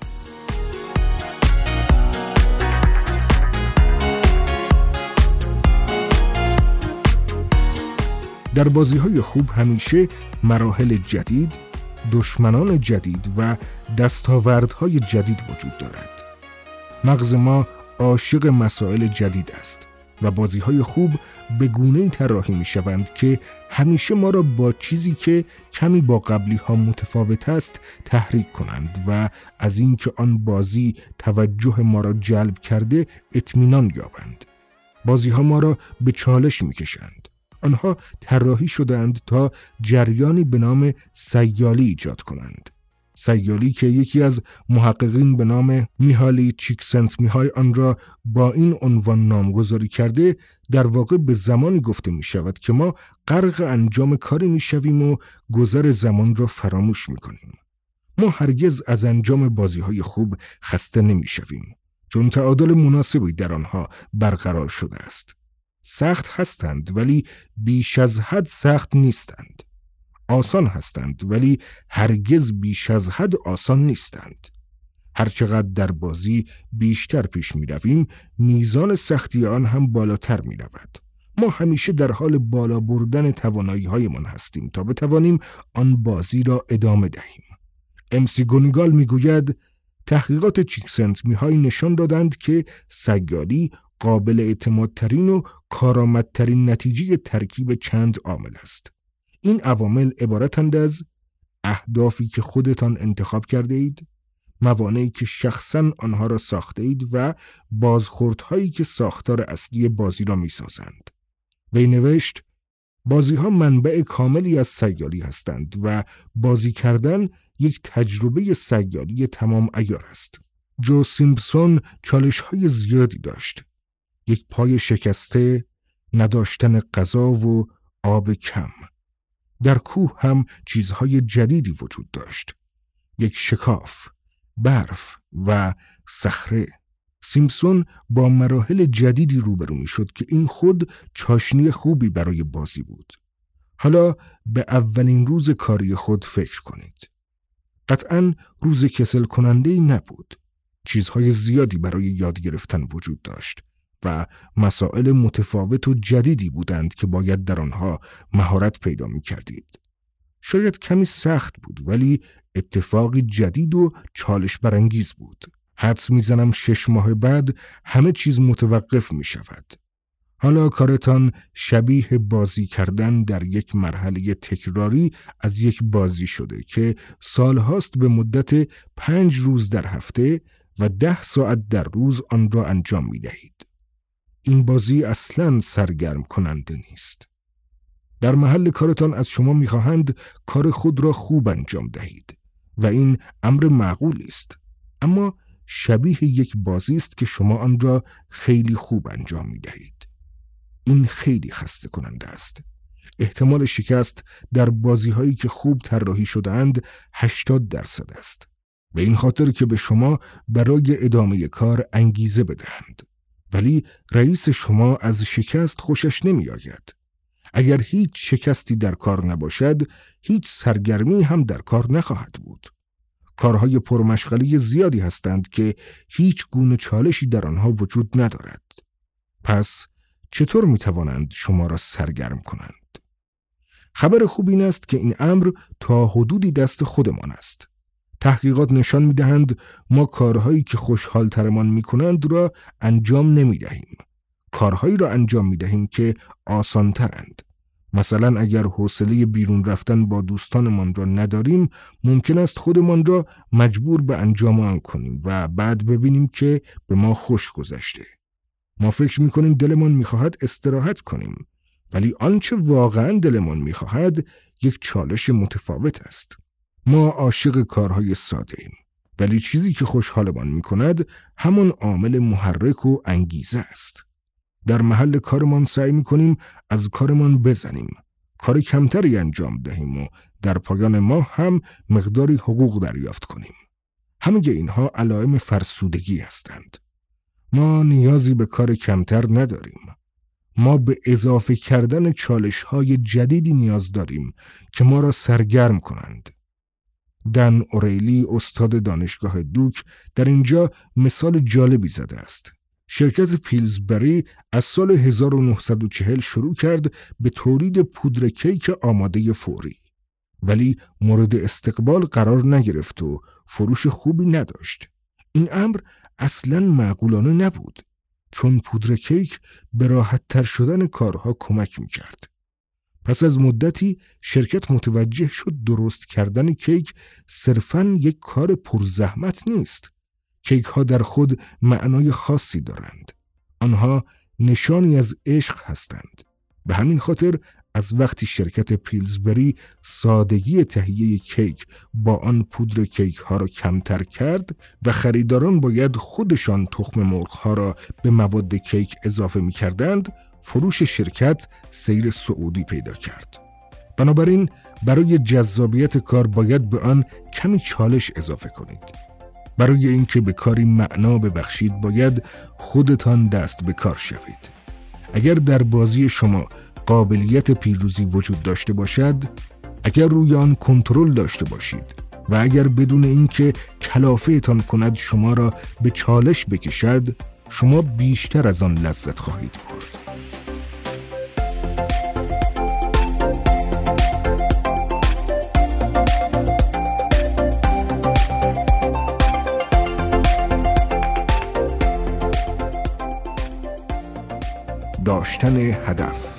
Speaker 1: در بازی‌های خوب همیشه مراحل جدید، دشمنان جدید و دستاوردهای جدید وجود دارد. مغز ما عاشق مسائل جدید است و بازی‌های خوب به گونه‌ای طراحی می‌شوند که همیشه ما را با چیزی که کمی با قبلی‌ها متفاوت است تحریک کنند و از اینکه آن بازی توجه ما را جلب کرده اطمینان یابند. بازی‌ها ما را به چالش می‌کشند. آنها طراحی شدند تا جریانی به نام سیالی ایجاد کنند. سیالی که یکی از محققین به نام میهالی چیکسنتمیهای آن را با این عنوان نامگذاری کرده، در واقع به زمانی گفته می شود که ما غرق انجام کاری می شویم و گذر زمان را فراموش می کنیم. ما هرگز از انجام بازی های خوب خسته نمی شویم، چون تعادل مناسبی در آنها برقرار شده است. سخت هستند ولی بیش از حد سخت نیستند. آسان هستند ولی هرگز بیش از حد آسان نیستند. هرچقدر در بازی بیشتر پیش می رویم، میزان سختی آن هم بالاتر می رود. ما همیشه در حال بالا بردن توانایی هایمان هستیم تا بتوانیم آن بازی را ادامه دهیم. امسی گونیگال می گوید تحقیقات چیکسنتمی های نشان دادند که سیالی قابل اعتمادترین و کارآمدترین نتیجه ترکیب چند عامل است. این عوامل عبارتند از اهدافی که خودتان انتخاب کرده اید، موانعی که شخصاً آنها را ساخته اید و بازخوردهایی که ساختار اصلی بازی را می سازند. وی نوشت بازی ها منبع کاملی از سیالی هستند و بازی کردن یک تجربه سیالی تمام عیار است. جو سیمپسون چالش های زیادی داشت. یک پای شکسته، نداشتن غذا و آب کم. در کوه هم چیزهای جدیدی وجود داشت. یک شکاف، برف و صخره. سیمپسون با مراحل جدیدی روبرو می شد که این خود چاشنی خوبی برای بازی بود. حالا به اولین روز کاری خود فکر کنید. قطعاً روز کسل کننده‌ای نبود. چیزهای زیادی برای یاد گرفتن وجود داشت و مسائل متفاوت و جدیدی بودند که باید در آنها مهارت پیدا می کردید. شاید کمی سخت بود ولی اتفاقی جدید و چالش برانگیز بود. حدس میزنم شش ماه بعد همه چیز متوقف می شود. حالا کارتان شبیه بازی کردن در یک مرحله تکراری از یک بازی شده که سالهاست به مدت پنج روز در هفته و ده ساعت در روز آن را انجام می دهید. این بازی اصلاً سرگرم کننده نیست. در محل کارتان از شما می خواهند کار خود را خوب انجام دهید و این امر معقولی است. اما شبیه یک بازی است که شما آن را خیلی خوب انجام می دهید. این خیلی خسته کننده است. احتمال شکست در بازی هایی که خوب طراحی شده‌اند هشتاد درصد است. به این خاطر که به شما برای ادامه کار انگیزه بدهند. ولی رئیس شما از شکست خوشش نمی آید. اگر هیچ شکستی در کار نباشد، هیچ سرگرمی هم در کار نخواهد بود. کارهای پرمشغله زیادی هستند که هیچ گونه چالشی در آنها وجود ندارد. پس چطور می توانند شما را سرگرم کنند؟ خبر خوب این است که این امر تا حدودی دست خودمان است. تحقیقات نشان می دهند ما کارهایی که خوشحال ترمان می کنند را انجام نمی دهیم. کارهایی را انجام می دهیم که آسان ترند. مثلا اگر حوصله بیرون رفتن با دوستانمان را نداریم، ممکن است خودمان را مجبور به انجام آن کنیم و بعد ببینیم که به ما خوش گذشته. ما فکر می کنیم دلمان می خواهد استراحت کنیم، ولی آنچه واقعا دلمان می خواهد یک چالش متفاوت است. ما عاشق کارهای ساده ایم، ولی چیزی که خوشحالمان می کند همان عامل محرک و انگیزه است. در محل کارمان سعی می کنیم از کارمان بزنیم، کار کمتری انجام دهیم و در پایان ماه هم مقداری حقوق دریافت کنیم. همه اینها علائم فرسودگی هستند. ما نیازی به کار کمتر نداریم. ما به اضافه کردن چالش‌های جدیدی نیاز داریم که ما را سرگرم کنند. دن اوریلی استاد دانشگاه دوک در اینجا مثال جالبی زده است. شرکت پیلزبری از سال هزار و نهصد و چهل شروع کرد به تولید پودر کیک آماده فوری، ولی مورد استقبال قرار نگرفت و فروش خوبی نداشت. این امر اصلاً معقولانه نبود، چون پودر کیک به راحت تر شدن کارها کمک میکرد. پس از مدتی شرکت متوجه شد درست کردن کیک صرفاً یک کار پرزحمت نیست. کیک ها در خود معنای خاصی دارند. آنها نشانی از عشق هستند. به همین خاطر از وقتی شرکت پیلزبری سادگی تهیه کیک با آن پودر کیک ها را کمتر کرد و خریداران باید خودشان تخم مرغ ها را به مواد کیک اضافه می کردند، فروش شرکت سیر صعودی پیدا کرد. بنابراین برای جذابیت کار باید به آن کمی چالش اضافه کنید. برای اینکه به کاری معنا ببخشید باید خودتان دست به کار شوید. اگر در بازی شما قابلیت پیروزی وجود داشته باشد، اگر روی آن کنترل داشته باشید و اگر بدون اینکه کلافه‌تان کند شما را به چالش بکشد، شما بیشتر از آن لذت خواهید برد. داشتن هدف.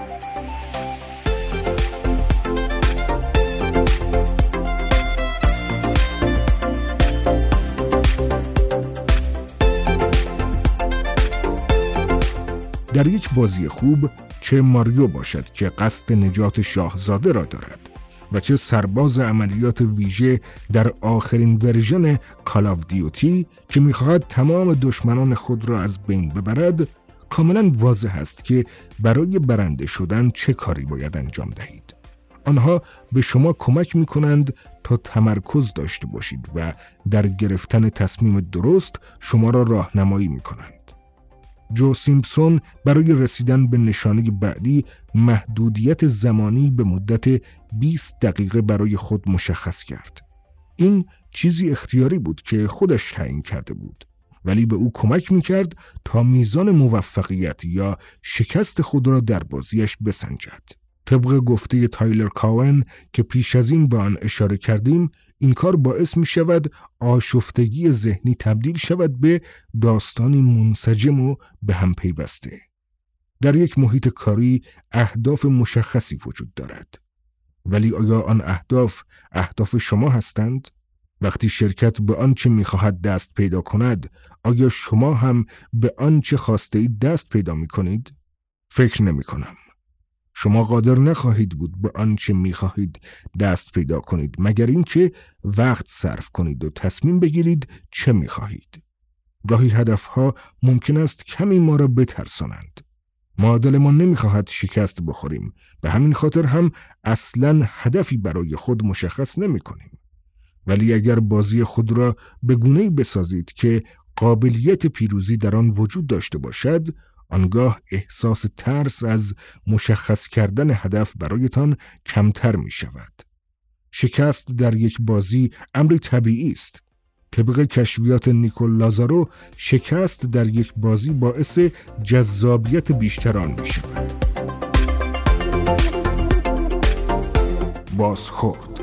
Speaker 1: در یک بازی خوب چه ماریو باشد که قصد نجات شاهزاده را دارد و چه سرباز عملیات ویژه در آخرین ورژن کال آف دیوتی که می‌خواهد تمام دشمنان خود را از بین ببرد، کاملا واضح است که برای برنده شدن چه کاری باید انجام دهید. آنها به شما کمک می کنند تا تمرکز داشته باشید و در گرفتن تصمیم درست شما را راهنمایی می کنند. جو سیمپسون برای رسیدن به نشانه بعدی محدودیت زمانی به مدت بیست دقیقه برای خود مشخص کرد. این چیزی اختیاری بود که خودش تعیین کرده بود، ولی به او کمک می‌کرد تا میزان موفقیت یا شکست خود را در بازیش بسنجد. طبق گفته تایلر کاون که پیش از این به آن اشاره کردیم، این کار باعث می شود آشفتگی ذهنی تبدیل شود به داستانی منسجم و به هم پیوسته. در یک محیط کاری اهداف مشخصی وجود دارد. ولی آیا آن اهداف اهداف شما هستند؟ وقتی شرکت به آنچه می‌خواهد دست پیدا کند، آیا شما هم به آنچه خواسته اید دست پیدا می‌کنید؟ فکر نمی‌کنم. شما قادر نخواهید بود به آنچه می‌خواهید دست پیدا کنید مگر اینکه وقت صرف کنید و تصمیم بگیرید چه می‌خواهید. گاهی هدفها ممکن است کمی ما را بترسانند. ما دلمان نمی‌خواهد شکست بخوریم، به همین خاطر هم اصلاً هدفی برای خود مشخص نمی‌کنیم. ولی اگر بازی خود را به گونه‌ای بسازید که قابلیت پیروزی در آن وجود داشته باشد، آنگاه احساس ترس از مشخص کردن هدف برایتان کمتر می شود. شکست در یک بازی امری طبیعی است. طبق کشفیات نیکول لازارو، شکست در یک بازی باعث جذابیت بیشتر آن می شود. بازخورد.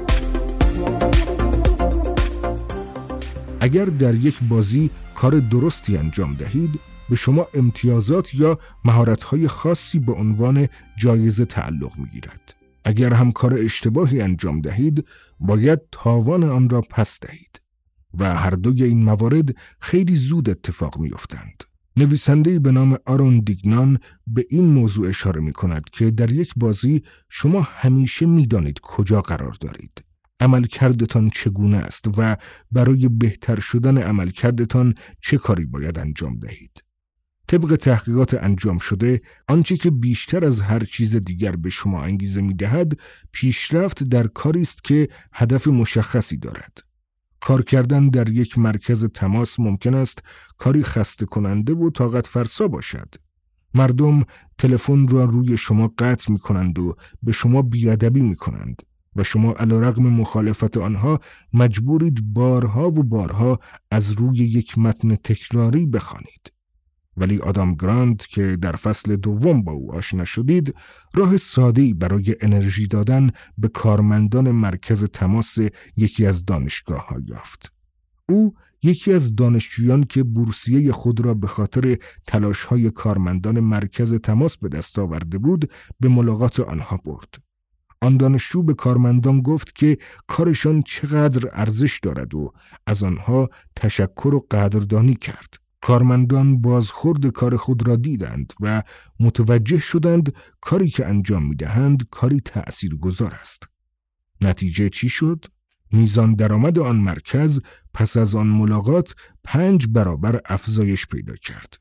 Speaker 1: اگر در یک بازی کار درستی انجام دهید، به شما امتیازات یا مهارت‌های خاصی به عنوان جایزه تعلق می‌گیرد. اگر هم کار اشتباهی انجام دهید، باید تاوان آن را پس دهید و هر دوی این موارد خیلی زود اتفاق می‌افتند. نویسنده‌ای به نام آرون دیگنان به این موضوع اشاره می‌کند که در یک بازی شما همیشه می‌دانید کجا قرار دارید. عملکردتان چگونه است و برای بهتر شدن عملکردتان چه کاری باید انجام دهید. طبق تحقیقات انجام شده، آنچه که بیشتر از هر چیز دیگر به شما انگیزه می‌دهد، پیشرفت در کاری است که هدف مشخصی دارد. کار کردن در یک مرکز تماس ممکن است کاری خسته کننده و طاقت فرسا باشد. مردم تلفن را روی شما قطع می‌کنند و به شما بی‌ادبی می‌کنند و شما علیرغم مخالفت آنها مجبورید بارها و بارها از روی یک متن تکراری بخوانید. ولی آدام گراند که در فصل دوم با او آشنا شدید، راه ساده‌ای برای انرژی دادن به کارمندان مرکز تماس یکی از دانشگاه‌ها یافت. او یکی از دانشجویان که بورسیه خود را به خاطر تلاش‌های کارمندان مرکز تماس به دست آورده بود، به ملاقات آنها برد. آن دانشجو به کارمندان گفت که کارشان چقدر ارزش دارد و از آنها تشکر و قدردانی کرد. کارمندان بازخورد کار خود را دیدند و متوجه شدند کاری که انجام می‌دهند کاری تأثیرگذار است. نتیجه چی شد؟ میزان درآمد آن مرکز پس از آن ملاقات پنج برابر افزایش پیدا کرد.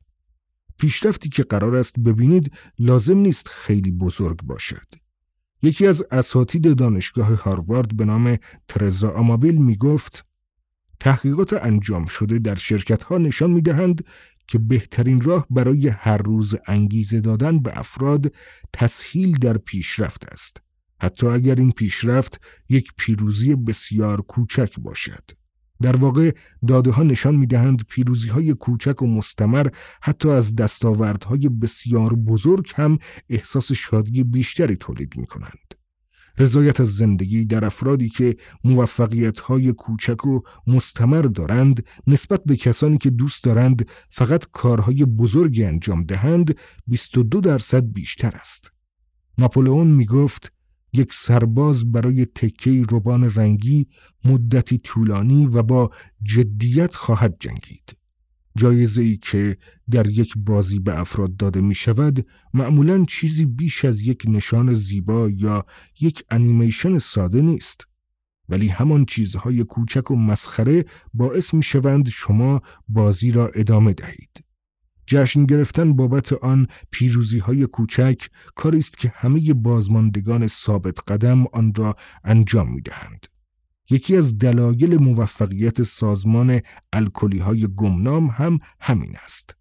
Speaker 1: پیشرفتی که قرار است ببینید لازم نیست خیلی بزرگ باشد. یکی از اساتید دانشگاه هاروارد به نام ترزا آمابیل می گفت تحقیقات انجام شده در شرکت‌ها نشان می‌دهند که بهترین راه برای هر روز انگیزه دادن به افراد تسهیل در پیشرفت است، حتی اگر این پیشرفت یک پیروزی بسیار کوچک باشد. در واقع داده‌ها نشان می‌دهند پیروزی‌های کوچک و مستمر حتی از دستاوردهای بسیار بزرگ هم احساس شادی بیشتری تولید می‌کنند. رضایت از زندگی در افرادی که موفقیت‌های کوچک و مستمر دارند نسبت به کسانی که دوست دارند فقط کارهای بزرگی انجام دهند بیست و دو درصد بیشتر است. ناپولئون می‌گفت یک سرباز برای تکه‌ای روبان رنگی مدتی طولانی و با جدیت خواهد جنگید. جایزه‌ای که در یک بازی به افراد داده می شود معمولاً چیزی بیش از یک نشان زیبا یا یک انیمیشن ساده نیست، ولی همان چیزهای کوچک و مسخره باعث می شوند شما بازی را ادامه دهید. جشن گرفتن بابت آن پیروزی‌های کوچک کاری است که همه بازماندگان ثابت قدم آن را انجام می دهند. یکی از دلایل موفقیت سازمان الکلی‌های گمنام هم همین است.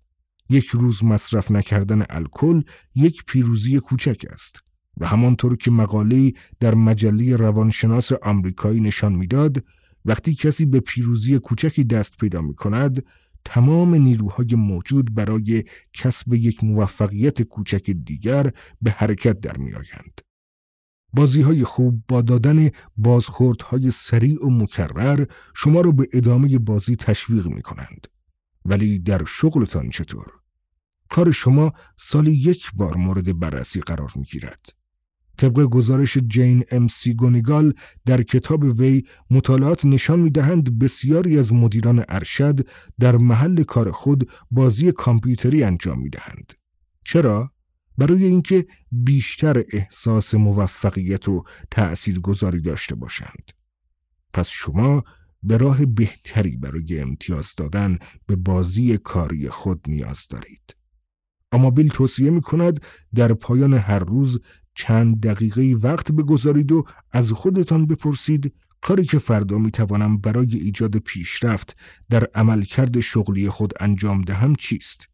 Speaker 1: یک روز مصرف نکردن الکل یک پیروزی کوچک است و همانطور که مقاله‌ای در مجله روانشناس آمریکایی نشان می‌داد، وقتی کسی به پیروزی کوچکی دست پیدا می‌کند، تمام نیروهای موجود برای کسب یک موفقیت کوچک دیگر به حرکت در می‌آیند. بازی‌های خوب با دادن بازخوردهای سریع و مکرر شما را به ادامه بازی تشویق می‌کنند. ولی در شغلتان چطور؟ کار شما سالی یک بار مورد بررسی قرار می‌گیرد. طبق گزارش جین ام سی گونیگال در کتاب وی، مطالعات نشان می‌دهند بسیاری از مدیران ارشد در محل کار خود بازی کامپیوتری انجام می‌دهند. چرا؟ برای اینکه بیشتر احساس موفقیت و تأثیرگذاری داشته باشند. پس شما به راه بهتری برای امتیاز دادن به بازی کاری خود نیاز دارید. اما بیل توصیه می‌کند در پایان هر روز چند دقیقه وقت بگذارید و از خودتان بپرسید کاری که فردا می‌توانم برای ایجاد پیشرفت در عملکرد شغلی خود انجام دهم چیست؟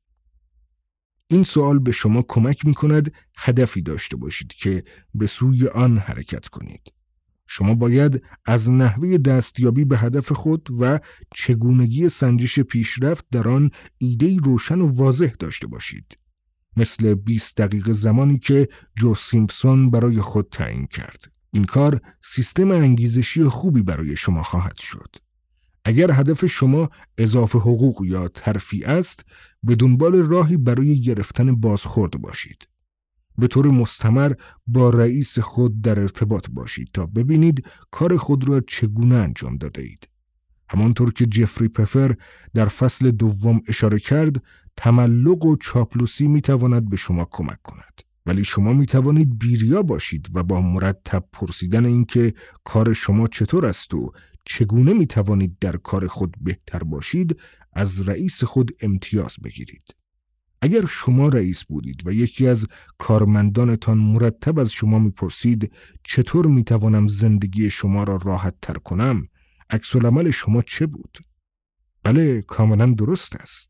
Speaker 1: این سوال به شما کمک می‌کند هدفی داشته باشید که به سوی آن حرکت کنید. شما باید از نحوه دستیابی به هدف خود و چگونگی سنجش پیشرفت در آن ایده‌ای روشن و واضح داشته باشید. مثل بیست دقیقه زمانی که جو سیمپسون برای خود تعیین کرد. این کار سیستم انگیزشی خوبی برای شما خواهد شد. اگر هدف شما اضافه حقوق یا ترفیع است، به دنبال راهی برای گرفتن بازخورد باشید. به طور مستمر با رئیس خود در ارتباط باشید تا ببینید کار خود را چگونه انجام داده اید. همانطور که جفری پفر در فصل دوم اشاره کرد، تملق و چاپلوسی می تواند به شما کمک کند. ولی شما می توانید بیریا باشید و با مرتب پرسیدن اینکه کار شما چطور است و چگونه می توانید در کار خود بهتر باشید، از رئیس خود امتیاز بگیرید. اگر شما رئیس بودید و یکی از کارمندانتان مرتب از شما می پرسید چطور می توانم زندگی شما را راحت تر کنم، عکس العمل شما چه بود؟ بله، کاملا درست است.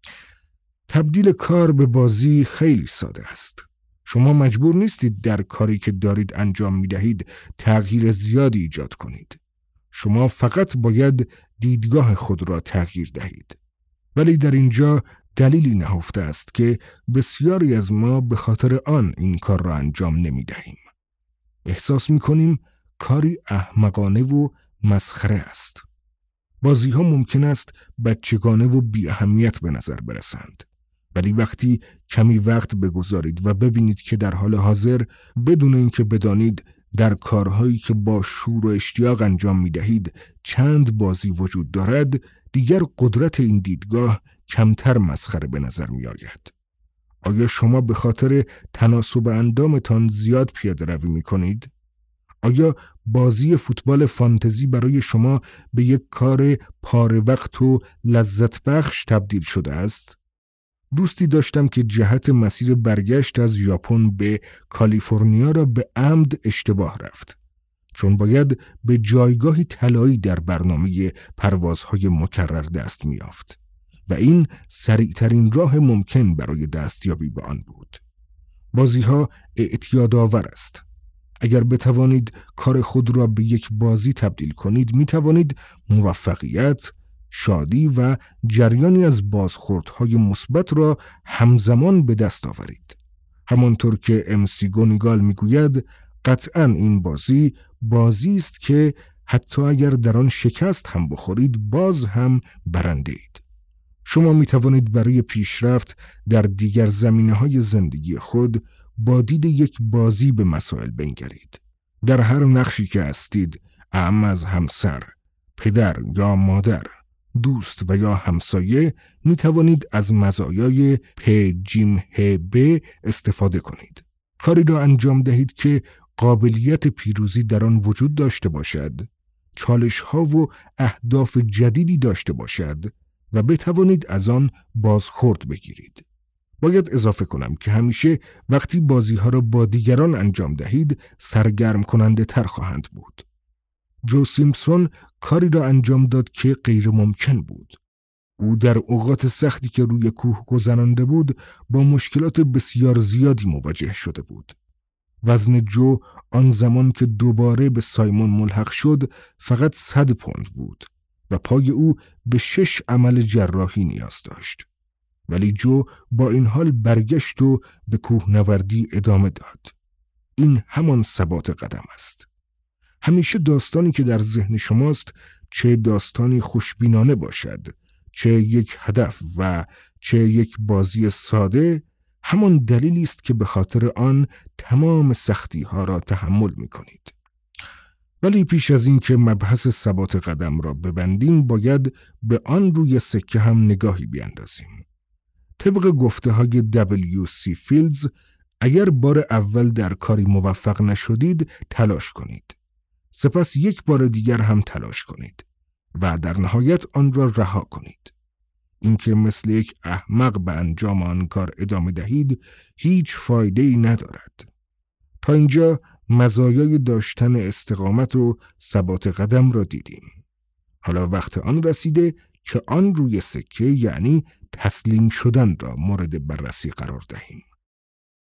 Speaker 1: تبدیل کار به بازی خیلی ساده است. شما مجبور نیستید در کاری که دارید انجام می دهید تغییر زیادی ایجاد کنید. شما فقط باید دیدگاه خود را تغییر دهید. ولی در اینجا دلیلی نهفته است که بسیاری از ما به خاطر آن این کار را انجام نمی دهیم. احساس می کنیم کاری احمقانه و مسخره است. بازی ها ممکن است بچگانه و بی اهمیت به نظر برسند. ولی وقتی کمی وقت بگذارید و ببینید که در حال حاضر بدون اینکه بدانید در کارهایی که با شور و اشتیاق انجام می دهید چند بازی وجود دارد، دیگر قدرت این دیدگاه کمتر مسخره به نظر می آید. آیا شما به خاطر تناسب اندامتان زیاد پیاده روی می کنید؟ آیا بازی فوتبال فانتزی برای شما به یک کار پاره وقت و لذت بخش تبدیل شده است؟ دوستی داشتم که جهت مسیر برگشت از ژاپن به کالیفرنیا را به عمد اشتباه رفت، چون باید به جایگاهی طلایی در برنامه پروازهای مکرر دست می‌یافت و این سریعترین راه ممکن برای دستیابی به آن بود. بازی‌ها اعتیادآور است. اگر بتوانید کار خود را به یک بازی تبدیل کنید، می توانید موفقیت، شادی و جریانی از بازخوردهای مثبت را همزمان به دست آورید. همانطور که ام سی گونیگال می گوید، قطعاً این بازی بازی است که حتی اگر در آن شکست هم بخورید، باز هم برنده اید. شما می توانید برای پیشرفت در دیگر زمینه‌های زندگی خود با دید یک بازی به مسائل بنگرید. در هر نقشی که هستید، اعم از همسر، پدر یا مادر، دوست و یا همسایه، می توانید از مزایای پ جیم ه ب استفاده کنید. کاری را انجام دهید که قابلیت پیروزی در آن وجود داشته باشد، چالش ها و اهداف جدیدی داشته باشد و بتوانید از آن بازخورد بگیرید. باید اضافه کنم که همیشه وقتی بازی ها را با دیگران انجام دهید سرگرم کننده تر خواهند بود. جو سیمپسون کاری را انجام داد که غیر ممکن بود. او در اوقات سختی که روی کوه گذرانده بود با مشکلات بسیار زیادی مواجه شده بود. وزن جو آن زمان که دوباره به سایمون ملحق شد فقط صد پوند بود و پای او به شش عمل جراحی نیاز داشت. ولی جو با این حال برگشت و به کوهنوردی ادامه داد. این همان ثبات قدم است. همیشه داستانی که در ذهن شماست، چه داستانی خوشبینانه باشد، چه یک هدف و چه یک بازی ساده، همان دلیلی است که به خاطر آن تمام سختی ها را تحمل می کنید. ولی پیش از این که مبحث ثبات قدم را ببندیم باید به آن روی سکه هم نگاهی بیندازیم. طبق گفته های دبلیو سی فیلدز، اگر بار اول در کاری موفق نشدید تلاش کنید. سپس یک بار دیگر هم تلاش کنید و در نهایت آن را رها کنید. اینکه مثل یک احمق به انجام آن کار ادامه دهید هیچ فایده‌ای ندارد. تا اینجا مزایای داشتن استقامت و ثبات قدم را دیدیم. حالا وقت آن رسیده که آن روی سکه یعنی تسلیم شدن را مورد بررسی قرار دهیم.